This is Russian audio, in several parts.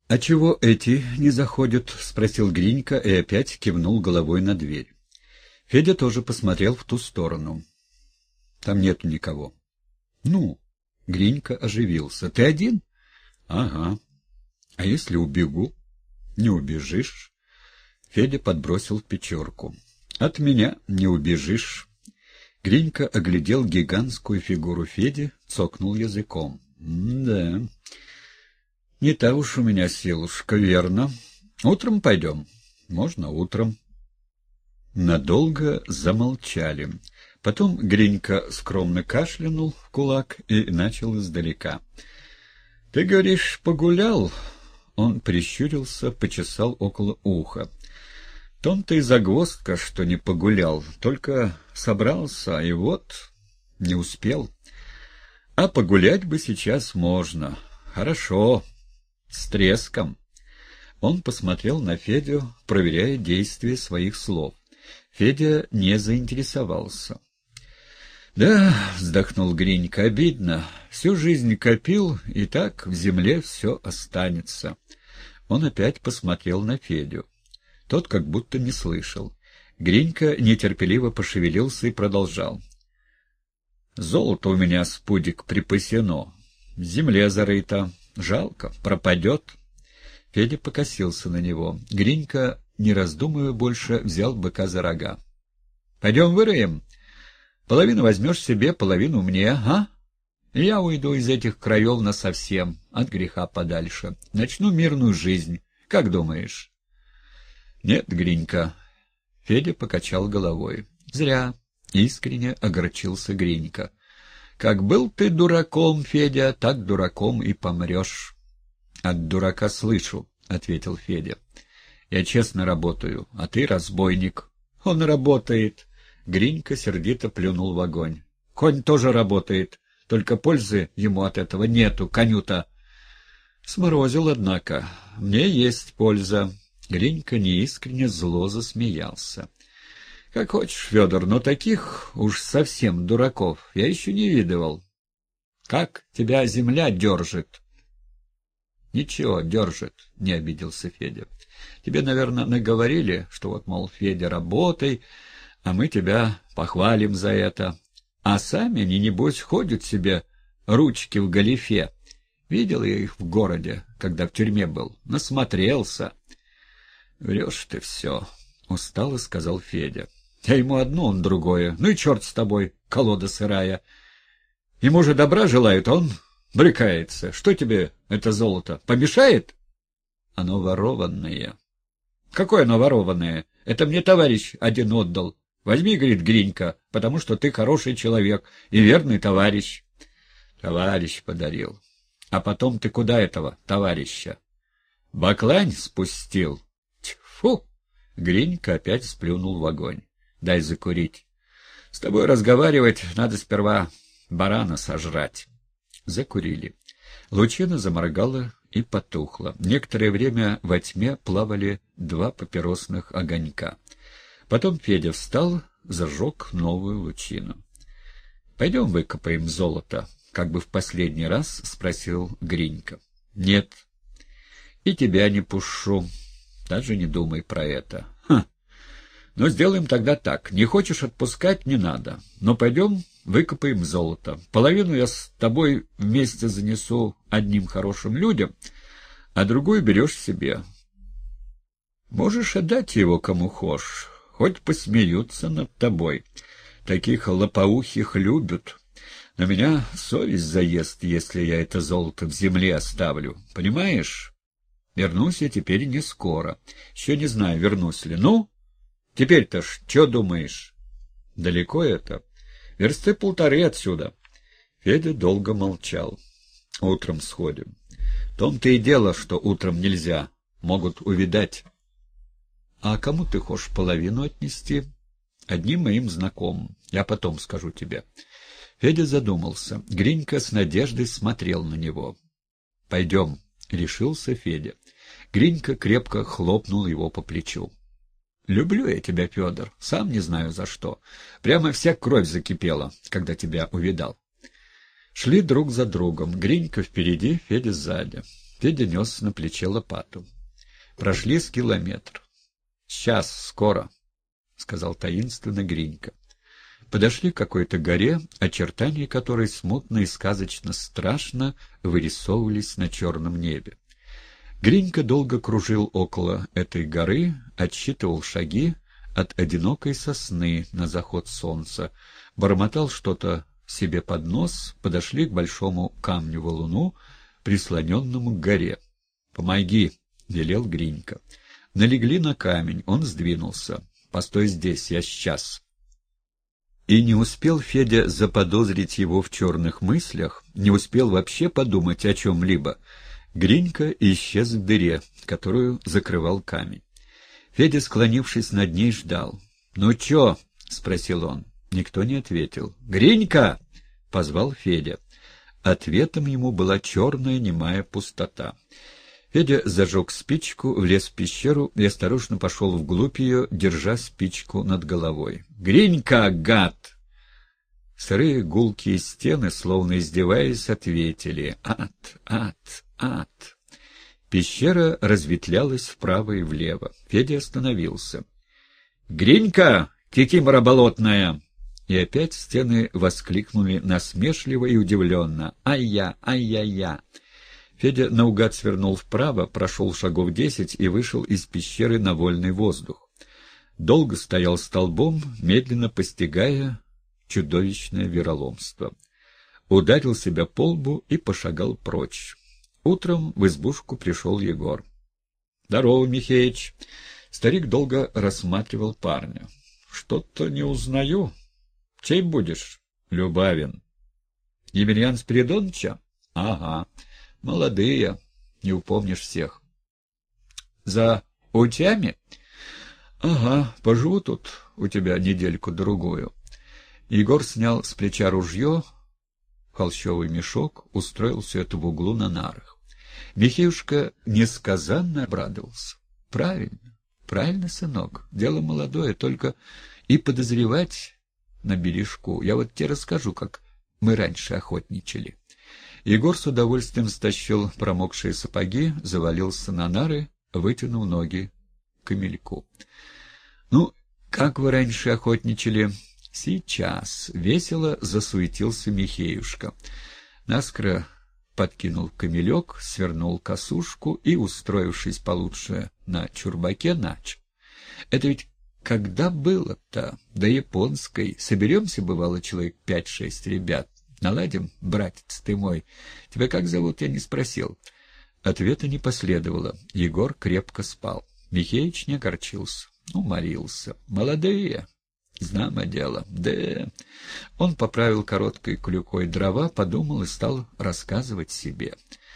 — А чего эти не заходят? — спросил Гринька и опять кивнул головой на дверь. Федя тоже посмотрел в ту сторону. — Там нету никого. — Ну? — Гринька оживился. — Ты один? — Ага. — А если убегу? — Не убежишь. Федя подбросил пятерку. — От меня не убежишь. Гринька оглядел гигантскую фигуру Феди, цокнул языком. — Да, не та уж у меня силушка, верно. Утром пойдем? — Можно утром. Надолго замолчали. Потом Гринька скромно кашлянул в кулак и начал издалека. — Ты говоришь, погулял? Он прищурился, почесал около уха. — Том-то и загвоздка, что не погулял, только собрался, и вот не успел. А погулять бы сейчас можно. Хорошо, с треском. Он посмотрел на Федю, проверяя действие своих слов. Федя не заинтересовался. — Да, — вздохнул Гринька, — обидно. Всю жизнь копил, и так в земле все останется. Он опять посмотрел на Федю. Тот как будто не слышал. Гринька нетерпеливо пошевелился и продолжал. — Золото у меня с пудик припасено. В земле зарыто. Жалко, пропадет. Федя покосился на него. Гринька, не раздумывая больше, взял быка за рога. — Пойдем вырыем. Половину возьмешь себе, половину мне, а? Я уйду из этих краев насовсем, от греха подальше. Начну мирную жизнь. Как думаешь? — Нет, Гринька. Федя покачал головой. — Зря. Искренне огорчился Гринька. — Как был ты дураком, Федя, так дураком и помрешь. — От дурака слышу, — ответил Федя. — Я честно работаю, а ты разбойник. — Он работает. Гринька сердито плюнул в огонь. — Конь тоже работает, только пользы ему от этого нету, коню-то. Сморозил, однако. Мне есть польза. Гринька неискренне зло засмеялся. — Как хочешь, Федор, но таких уж совсем дураков я еще не видывал. Как тебя земля держит? — Ничего, держит, — не обиделся Федя. — Тебе, наверное, наговорили, что вот, мол, Федя, работай, а мы тебя похвалим за это. А сами они, небось, ходят себе ручки в галифе. Видел я их в городе, когда в тюрьме был. Насмотрелся. — Врешь ты все, — устало сказал Федя. — Я ему одно, он другое. Ну и черт с тобой, колода сырая. Ему же добра желают, а он брыкается. Что тебе это золото? Помешает? — Оно ворованное. — Какое оно ворованное? Это мне товарищ один отдал. Возьми, говорит Гринька, потому что ты хороший человек и верный товарищ. Товарищ подарил. А потом ты куда этого товарища? Баклань спустил. Тьфу! Гринька опять сплюнул в огонь. Дай закурить. С тобой разговаривать надо сперва барана сожрать. Закурили. Лучина заморгала и потухла. Некоторое время во тьме плавали два папиросных огонька. Потом Федя встал, зажег новую лучину. — Пойдем выкопаем золото, — как бы в последний раз спросил Гринька. — Нет. — И тебя не пушу. Даже не думай про это. — Ха! Ну, сделаем тогда так. Не хочешь отпускать — не надо. Но пойдем выкопаем золото. Половину я с тобой вместе занесу одним хорошим людям, а другую берешь себе. Можешь отдать его кому хочешь. Хоть посмеются над тобой. Таких лопоухих любят. Но меня совесть заест, если я это золото в земле оставлю. Понимаешь? Вернусь я теперь не скоро. Еще не знаю, вернусь ли. Ну, теперь-то ж, что думаешь? Далеко это? Версты 1,5 отсюда. Федя долго молчал. Утром сходим. В том-то и дело, что утром нельзя. Могут увидать. — А кому ты хочешь половину отнести? — Одним моим знакомым. Я потом скажу тебе. Федя задумался. Гринька с надеждой смотрел на него. — Пойдем, — решился Федя. Гринька крепко хлопнул его по плечу. — Люблю я тебя, Федор, сам не знаю за что. Прямо вся кровь закипела, когда тебя увидал. Шли друг за другом. Гринька впереди, Федя сзади. Федя нес на плече лопату. Прошли с километр. «Сейчас, скоро», — сказал таинственно Гринька. Подошли к какой-то горе, очертания которой смутно и сказочно страшно вырисовывались на черном небе. Гринька долго кружил около этой горы, отсчитывал шаги от одинокой сосны на заход солнца, бормотал что-то себе под нос, подошли к большому камню-валуну, прислоненному к горе. «Помоги!» — велел Гринька. Налегли на камень, он сдвинулся. «Постой здесь, я сейчас». И не успел Федя заподозрить его в черных мыслях, не успел вообще подумать о чем-либо. Гринька исчез в дыре, которую закрывал камень. Федя, склонившись над ней, ждал. «Ну чё?» — спросил он. Никто не ответил. «Гринька!» — позвал Федя. Ответом ему была черная немая пустота. Федя зажег спичку, влез в пещеру и осторожно пошел вглубь ее, держа спичку над головой. «Гринька, гад!» Сырые гулкие стены, словно издеваясь, ответили: «Ад, ад, ад!» Пещера разветвлялась вправо и влево. Федя остановился. «Гринька, кикимора болотная!» И опять стены воскликнули насмешливо и удивленно: «Ай-я, ай-я-я!» Федя наугад свернул вправо, прошел шагов 10 и вышел из пещеры на вольный воздух. Долго стоял столбом, медленно постигая чудовищное вероломство. Ударил себя по лбу и пошагал прочь. Утром в избушку пришел Егор. «Здорово, Михеич!» Старик долго рассматривал парня. «Что-то не узнаю. Чей будешь?» «Любавин». «Емельян Спиридоновича?» «Ага. Молодые. Не упомнишь всех». «За утями?» «Ага. Поживу тут у тебя недельку-другую». Егор снял с плеча ружье, холщовый мешок, устроил все это в углу на нарах. Михеюшка несказанно обрадовался. «Правильно, правильно, сынок. Дело молодое, только и подозревать на бережку. Я вот тебе расскажу, как мы раньше охотничали». Егор с удовольствием стащил промокшие сапоги, завалился на нары, вытянул ноги к камельку. «Ну, как вы раньше охотничали?» «Сейчас». Весело засуетился Михеюшка. Наскоро подкинул камелек, свернул косушку и, устроившись получше на чурбаке, начал. «Это ведь когда было-то? До японской. Соберемся, бывало, человек 5-6 ребят. Наладим, братец ты мой. Тебя как зовут, я не спросил». Ответа не последовало. Егор крепко спал. Михеич не огорчился. Уморился. «Молодые. Знамо дело. Да». Он поправил короткой клюкой дрова, подумал и стал рассказывать себе.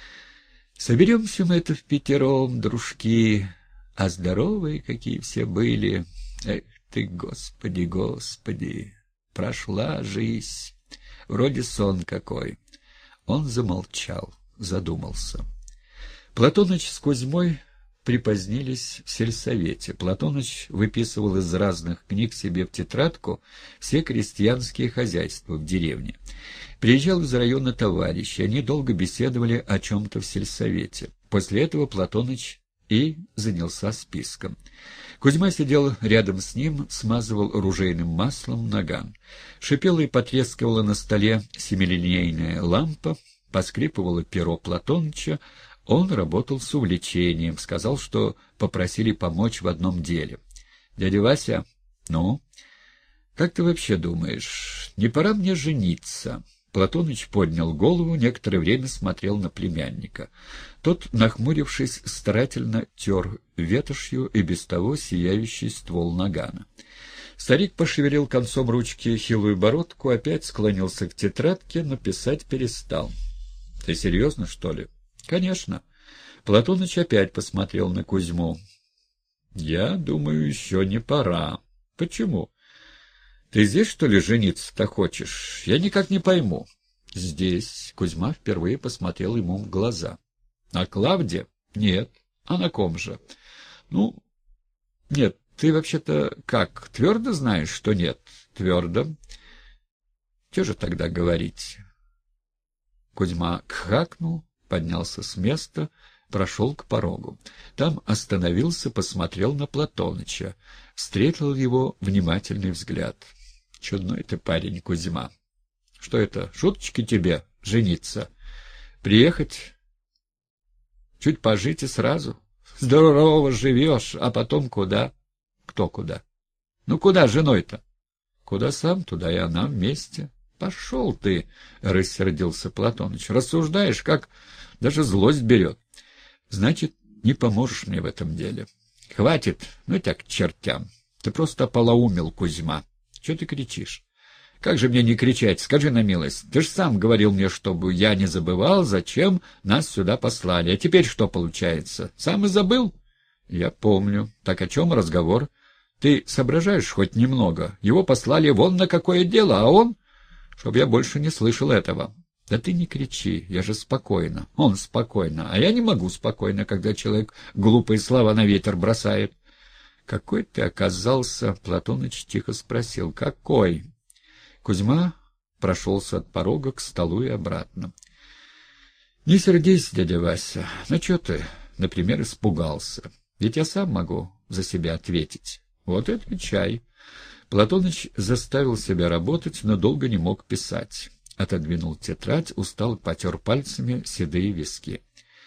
«Соберемся мы это впятером, дружки, а здоровые какие все были. Эх ты, Господи, Господи, прошла жизнь. Вроде сон какой». Он замолчал, задумался. Платоныч с Кузьмой припозднились в сельсовете. Платоныч выписывал из разных книг себе в тетрадку все крестьянские хозяйства в деревне. Приезжал из района товарищ, и они долго беседовали о чем-то в сельсовете. После этого Платоныч и занялся списком. Кузьма сидел рядом с ним, смазывал ружейным маслом наган. Шипела и потрескивала на столе семилинейная лампа, поскрипывало перо Платоныча. Он работал с увлечением, сказал, что попросили помочь в одном деле. «Дядя Вася, ну, как ты вообще думаешь, не пора мне жениться?» Платоныч поднял голову, некоторое время смотрел на племянника. Тот, нахмурившись, старательно тер ветошью и без того сияющий ствол нагана. Старик пошевелил концом ручки хилую бородку, опять склонился к тетрадке, но писать перестал. «Ты серьезно, что ли?» «Конечно». Платоныч опять посмотрел на Кузьму. «Я думаю, еще не пора». «Почему? Ты здесь, что ли, жениться-то хочешь? Я никак не пойму». «Здесь». Кузьма впервые посмотрел ему в глаза. «На Клавде?» «Нет». «А на ком же?» «Ну, нет, ты вообще-то как, твердо знаешь, что нет?» «Твердо». «Чего же тогда говорить?» Кузьма кхакнул, поднялся с места, прошел к порогу. Там остановился, посмотрел на Платоныча. Встретил его внимательный взгляд. «Чудной ты парень, Кузьма. Что это, шуточки тебе жениться? Приехать, чуть пожить и сразу? Здорово живешь, а потом куда?» «Кто куда?» «Ну куда женой-то?» «Куда сам, туда и она вместе». «Пошел ты!» — рассердился Платоныч. «Рассуждаешь, как даже злость берет. Значит, не поможешь мне в этом деле. Хватит, ну тебя к чертям. Ты просто ополоумел, Кузьма. Чего ты кричишь? Как же мне не кричать? Скажи на милость. Ты ж сам говорил мне, чтобы я не забывал, зачем нас сюда послали. А теперь что получается? Сам и забыл?» «Я помню. Так о чем разговор? Ты соображаешь хоть немного? Его послали вон на какое дело, а он... Чтоб я больше не слышал этого». «Да ты не кричи, я же спокойно». «Он спокойно, а я не могу спокойно, когда человек глупые слова на ветер бросает». «Какой ты оказался?» — Платоныч тихо спросил. «Какой?» Кузьма прошелся от порога к столу и обратно. «Не сердись, дядя Вася. Ну что ты, например, испугался? Ведь я сам могу за себя ответить. Вот и отвечай». Платоныч заставил себя работать, но долго не мог писать. Отодвинул тетрадь, устал, потер пальцами седые виски.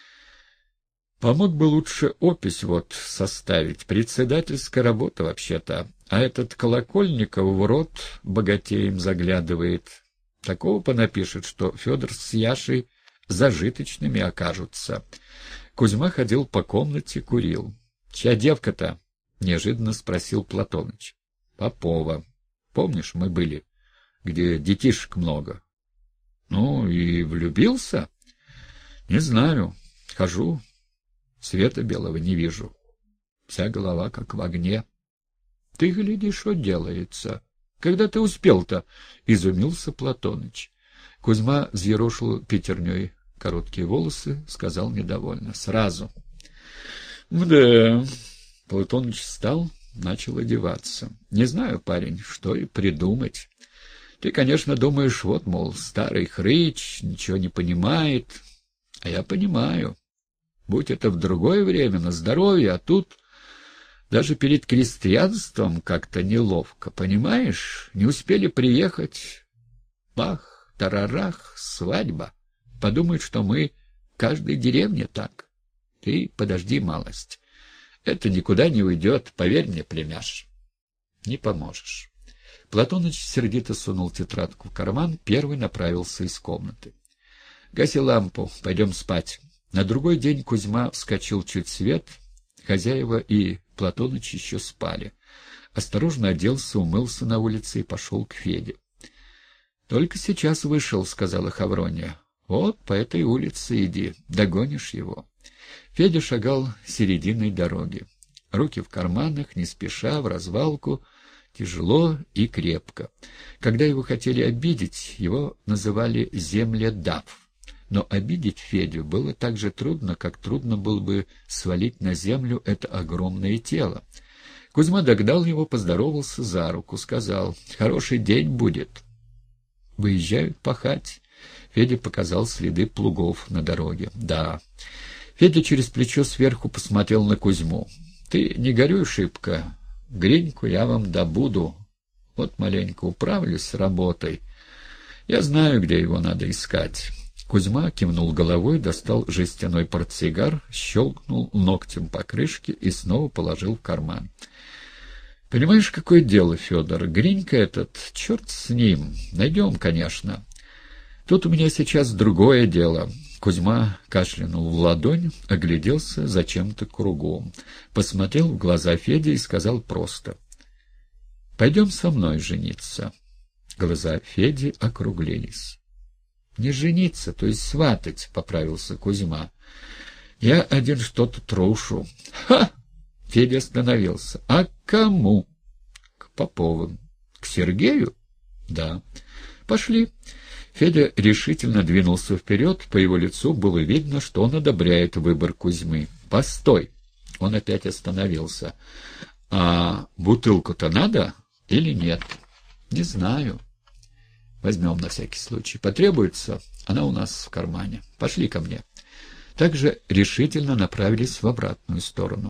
«Помог бы лучше опись вот составить. Председательская работа вообще-то. А этот Колокольников в рот богатеем заглядывает. Такого понапишет, что Федор с Яшей зажиточными окажутся». Кузьма ходил по комнате, курил. «Чья девка-то?» — неожиданно спросил Платоныч. «Попова. Помнишь, мы были, где детишек много?» «Ну, и влюбился?» «Не знаю. Хожу, света белого не вижу. Вся голова как в огне». «Ты гляди, что делается. Когда ты успел-то?» — изумился Платоныч. Кузьма взъерошил пятерней короткие волосы, сказал недовольно. «Сразу». «Да...» — Платоныч встал, начал одеваться. «Не знаю, парень, что и придумать. Ты, конечно, думаешь, вот, мол, старый хрыч, ничего не понимает. А я понимаю. Будь это в другое время, на здоровье, а тут даже перед крестьянством как-то неловко, понимаешь? Не успели приехать. Бах, тарарах, свадьба. Подумают, что мы в каждой деревне так. Ты подожди малость. Это никуда не уйдет, поверь мне, племяш. Не поможешь». Платоныч сердито сунул тетрадку в карман, первый направился из комнаты. «Гаси лампу, пойдем спать». На другой день Кузьма вскочил чуть свет, хозяева и Платоныч еще спали. Осторожно оделся, умылся на улице и пошел к Феде. «Только сейчас вышел», — сказала Хавронья. «Вот по этой улице иди, догонишь его». Федя шагал серединой дороги. Руки в карманах, не спеша, в развалку, тяжело и крепко. Когда его хотели обидеть, его называли «земледав». Но обидеть Федю было так же трудно, как трудно было бы свалить на землю это огромное тело. Кузьма догнал его, поздоровался за руку, сказал: «Хороший день будет». «Выезжают пахать». Федя показал следы плугов на дороге. «Да». Федя через плечо сверху посмотрел на Кузьму. «Ты не горюй шибко. Гриньку я вам добуду. Вот маленько управлюсь с работой. Я знаю, где его надо искать». Кузьма кивнул головой, достал жестяной портсигар, щелкнул ногтем по крышке и снова положил в карман. «Понимаешь, какое дело, Федор? Гринька этот, черт с ним. Найдем, конечно. Тут у меня сейчас другое дело». Кузьма кашлянул в ладонь, огляделся зачем-то кругом, посмотрел в глаза Феде и сказал просто: «Пойдем со мной жениться». Глаза Феди округлились. «Не жениться, то есть сватать», — поправился Кузьма. «Я один что-то трушу». «Ха!» — Федя остановился. «А к кому?» «К Поповым». «К Сергею?» «Да». «Пошли». Федя решительно двинулся вперед, по его лицу было видно, что он одобряет выбор Кузьмы. «Постой!» Он опять остановился. «А бутылку-то надо или нет?» «Не знаю. Возьмем на всякий случай. Потребуется? Она у нас в кармане. Пошли ко мне». также решительно направились в обратную сторону.